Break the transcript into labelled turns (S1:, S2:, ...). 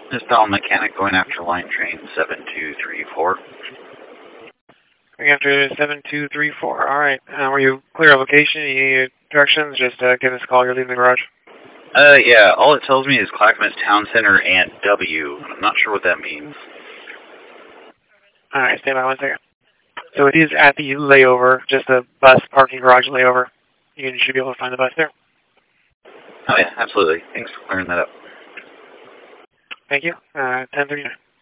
S1: This Bell Mechanic going after line train 7234.
S2: Going after 7234. All right. Were you clear of location? You need directions? Just give us a call. You're leaving the garage.
S1: Yeah. All it tells me is Clackamas Town Center and W. I'm not sure what that means.
S2: All right. Stay by 1 second. So it is at the layover, just a bus parking garage layover. You should be able to find the bus there.
S1: Oh, yeah. Absolutely. Thanks for clearing that up.
S2: Thank you. 10:39.